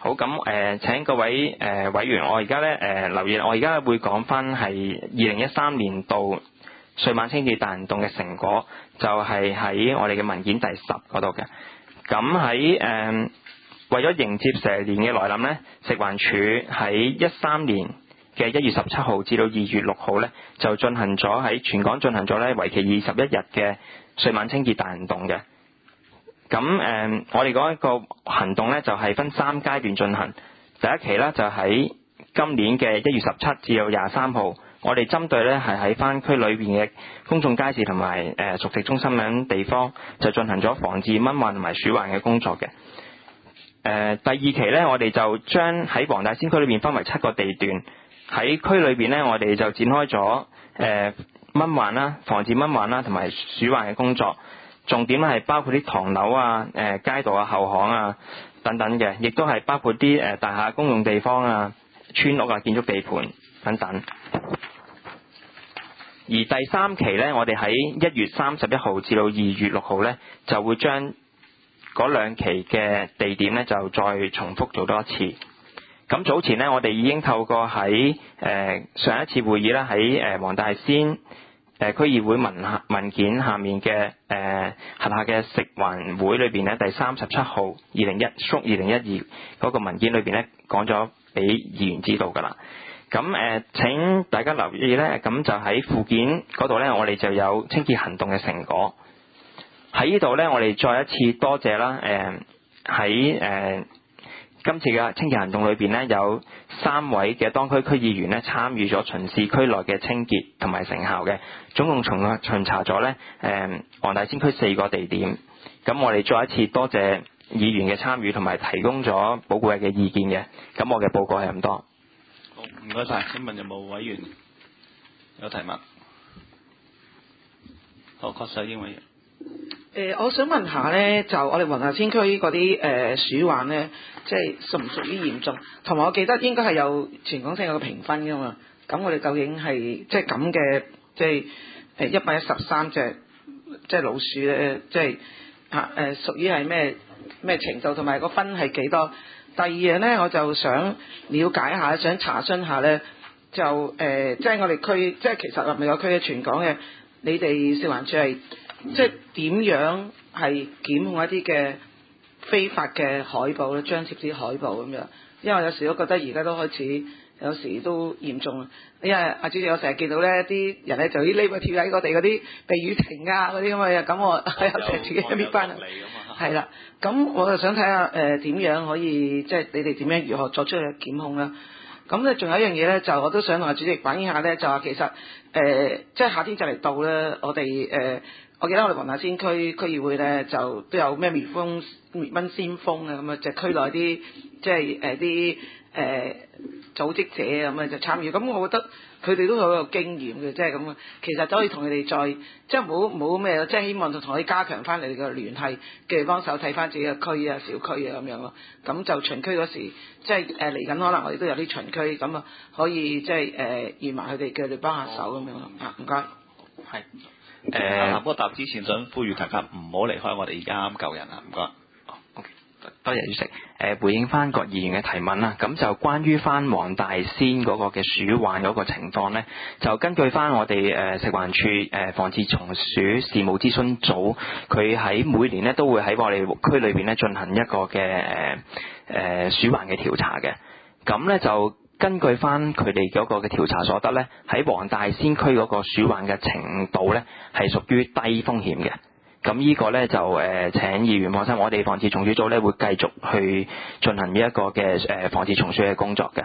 好，咁請各位委員，我而家咧留意，我而家會講翻係2013年度歲晚清潔大行動嘅成果，就係喺我哋嘅文件第10嗰度嘅。咁喺為咗迎接蛇年嘅來臨咧，食環署喺13年嘅1月17號至到2月6號咧，就進行咗喺全港進行咗咧為期21日嘅歲晚清潔大行動嘅。咁我哋嗰一個行動咧就係分3階段進行。第一期咧就喺今年嘅1月17至到23號，我哋針對咧係喺翻區裏邊嘅公眾街市同埋熟食中心等地方，就進行咗防治蚊患同埋鼠患嘅工作嘅。第二期咧，我哋就將喺黃大仙區裏邊分為7個地段，喺區裏邊咧，我哋就展開咗蚊患啦、防治蚊患啦同埋鼠患嘅工作。重點咧係包括啲唐樓啊、街道啊、後巷啊等等嘅，亦都係包括啲大廈公用地方啊、村屋啊、建築地盤等等。而第3期咧，我哋喺1月31號至到2月6號咧，就會將嗰2期嘅地點咧，就再重複做多一次。咁早前咧，我哋已經透過喺上一次會議啦，喺黃大仙區議會文件下面嘅轄下嘅食環會裏邊咧，第37號2012嗰個文件裏邊咧，講咗俾議員知道㗎啦。咁請大家留意咧，咁就喺附件嗰度咧，我哋就有清潔行動嘅成果。喺呢度咧，我哋再一次多謝啦。喺今次嘅清潔行動裏邊咧，有3位嘅當區區議員咧參與咗巡視區內嘅清潔同埋成效嘅，總共巡查咗咧黃大仙區4個地點。咁我哋再一次多謝議員嘅參與同埋提供咗寶貴嘅意見嘅。咁我嘅報告係咁多。 好，唔該晒。請問有冇委員有提問？好，郭世英委員。 我想問下咧，就我哋黃大仙區嗰啲鼠患咧，即係屬唔屬於嚴重？同埋我記得應該係有全港性有個評分噶嘛。咁我哋究竟係即係咁嘅，即係113隻即係老鼠咧，即係屬於係咩程度？同埋個分係幾多？第二樣咧，我就想了解下，想查詢下咧，就即係我哋區，即係其實唔係個區嘅全港嘅，你哋食環署係即係點樣係檢控一啲嘅非法嘅海報咧，張貼啲海報咁樣？因為有時都覺得而家都開始有時都嚴重，因為阿主席我成日見到咧啲人咧就啲匿埋貼喺我哋嗰啲避雨亭啊嗰啲咁嘅，咁我有成日自己搣翻啊，係啦，咁我就想睇下點樣可以即係你哋點樣如何作出嘅檢控啦？咁咧仲有一樣嘢咧，就我都想同阿主席反映下咧，就話其實即係夏天就嚟到咧，我哋我記得我哋黃大仙區區議會咧就都有咩滅蚊先鋒啊，咁啊就區內啲即係啲組織者咁啊就參與，咁我覺得佢哋都好有經驗嘅，即係咁啊。其實都可以同佢哋再即係冇咩，即係希望就同佢加強翻你哋嘅聯繫，叫佢幫手睇翻自己嘅區啊、小區啊咁樣咯。咁就巡區嗰時，即係嚟緊可能我哋都有啲巡區，咁啊可以即係預埋佢哋叫佢哋幫下手咁樣咯。啊，唔該。 係。阿波答之前想呼籲大家唔好離開我哋而家啱救人啊，唔該。 多謝主席。回應翻郭議員嘅提問啦，咁就關於翻黃大仙嗰個嘅鼠患嗰個情況呢，就根據翻我哋食環署防治蟲鼠事務諮詢組，佢喺每年呢都會喺我哋區裏邊呢進行一個嘅鼠患嘅調查嘅。咁呢就根據翻佢哋嗰個嘅調查所得呢，喺黃大仙區嗰個鼠患嘅程度呢係屬於低風險嘅。咁呢個咧就請議員放心，我哋防治蟲鼠組咧會繼續去進行呢一個嘅防治蟲鼠嘅工作嘅。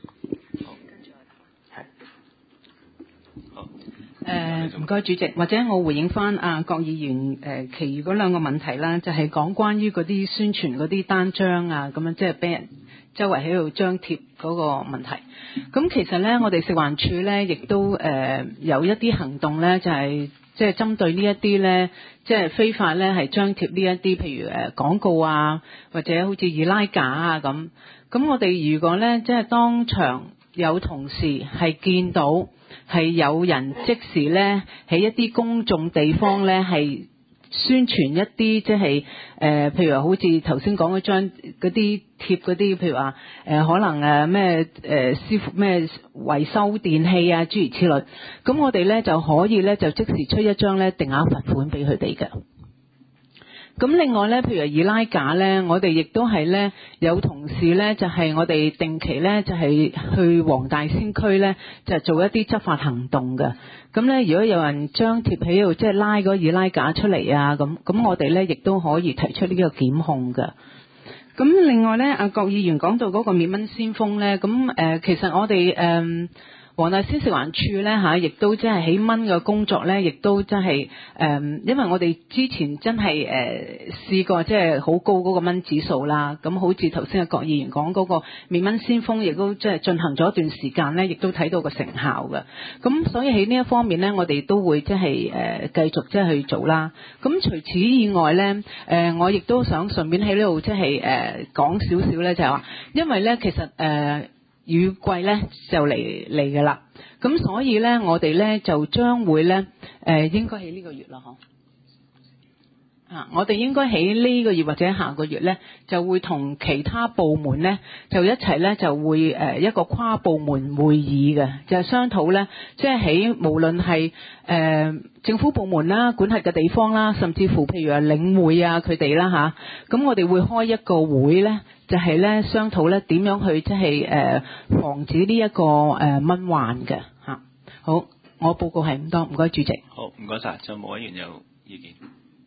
唔該主席，或者我回應翻郭議員其餘嗰2個問題啦，就係講關於嗰啲宣傳嗰啲單張啊，咁樣即係俾人周圍喺度張貼嗰個問題。咁其實咧，我哋食環署咧亦都有一啲行動咧，就係即係針對呢一啲咧，即係非法咧係張貼呢一啲，譬如廣告啊，或者好似易拉架啊咁。咁我哋如果咧即係當場有同事係見到係有人即時咧喺一啲公眾地方咧係宣傳一啲即係譬如話好似頭先講嗰張嗰啲貼嗰啲，譬如話可能咩師傅咩維修電器啊諸如此類，咁我哋咧就可以咧就即時出一張咧定額罰款俾佢哋嘅。咁另外咧，譬如易拉架咧，我哋亦都係咧有同事咧，就係我哋定期咧就係去黃大仙區咧就做一啲執法行動嘅。咁咧，如果有人張貼喺度即係拉嗰個易拉架出嚟啊，咁我哋咧亦都可以提出呢個檢控嘅。咁另外咧，阿郭議員講到嗰個滅蚊先鋒咧，咁其實我哋黃大仙食環署咧亦都即係起蚊嘅工作咧，亦都真係因為我哋之前真係試過即係好高嗰個蚊指數啦。咁好似頭先阿郭議員講嗰個滅蚊先鋒，亦都即係進行咗一段時間咧，亦都睇到個成效嘅。咁所以喺呢一方面咧，我哋都會即係繼續即係去做啦。咁除此以外咧，我亦都想順便喺呢度即係講少少咧，就係話，因為咧其實雨季咧就嚟㗎啦，咁所以咧我哋咧就將會咧應該喺呢個月啦，我哋應該喺呢個月或者下個月咧就會同其他部門咧就一齊咧就會一個跨部門會議嘅，就係商討咧即係喺無論係政府部門啦、管轄嘅地方啦，甚至乎譬如話領會啊佢哋啦咁我哋會開一個會咧。就係咧商討咧點樣去即係防止呢一個蚊患嘅嚇。好，我報告係咁多，唔該主席。 好，唔該晒。就冇委員有意見。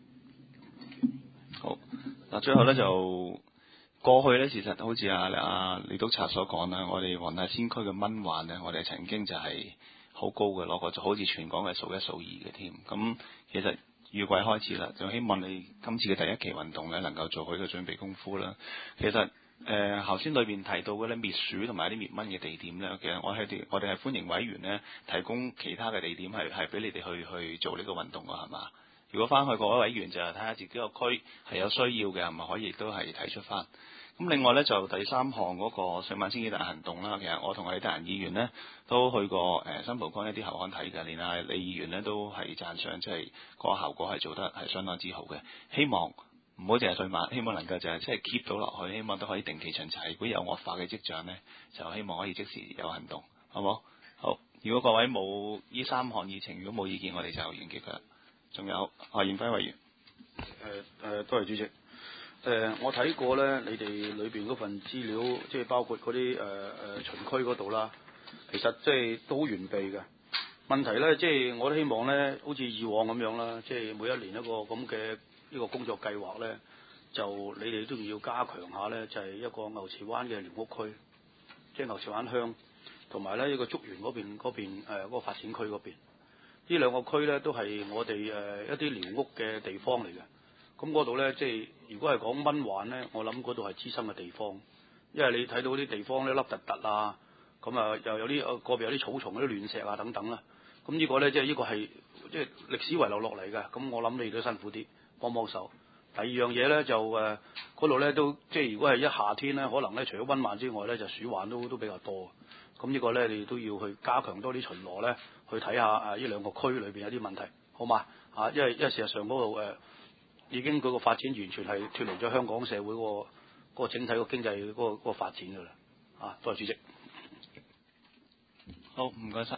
好，嗱，最後咧就過去咧，其實好似阿李督察所講啦，我哋黃大仙區嘅蚊患咧，我哋曾經就係好高嘅，攞過就好似全港係數一數二嘅添。咁其實雨季開始啦，就希望你今次嘅第一期運動咧，能夠做好呢個準備功夫啦。其實頭先裏邊提到嘅咧滅鼠同埋啲滅蚊嘅地點咧，其實我哋係歡迎委員咧提供其他嘅地點係俾你哋去做呢個運動㗎，係嘛？如果翻去各位委員就睇下自己個區係有需要嘅，係咪可以亦都係提出翻。咁另外咧就第三項嗰個水馬清潔大行動啦，其實我同我哋得閒議員咧都去過新蒲崗一啲後岸睇嘅，連李議員咧都係讚賞，即係嗰個效果係做得係相當之好嘅。希望唔好淨係水馬，希望能夠就係即係 keep 到落去，希望都可以定期巡查。如果有惡化嘅跡象咧，就希望可以即時有行動，好冇？好，如果各位冇呢三項議程，如果冇意見，我哋就完結㗎啦。仲有何賢輝委員， 多謝主席。我睇過咧，你哋裏邊嗰份資料，即係包括嗰啲巡區嗰度啦，其實即係都好完備嘅。問題咧，即係我都希望咧，好似以往咁樣啦，即係每一年一個咁嘅呢個工作計劃咧，就你哋都要加強下咧，就係一個牛池灣嘅寮屋區，即係牛池灣鄉，同埋咧一個竹園嗰邊嗰個發展區嗰邊，呢兩個區咧都係我哋一啲寮屋嘅地方嚟嘅。咁嗰度咧，即係如果係講蚊患咧，我諗嗰度係滋生嘅地方，因為你睇到啲地方咧凹凸凸啊，咁啊又有啲個別有啲草叢、啲亂石啊等等啦。咁呢個咧，即係呢個係即係歷史遺留落嚟嘅。咁我諗你都辛苦啲幫幫手。第二樣嘢咧就嗰度咧都即係如果係一夏天咧，可能咧除咗蚊患之外咧，就鼠患都比較多。咁呢個咧你都要去加強多啲巡邏咧，去睇下呢兩個區裏邊有啲問題，好嘛？因為事實上嗰度已經嗰個發展完全係脫離咗香港社會嗰個整體個經濟嗰個發展㗎啦。多謝主席。 好，唔該晒。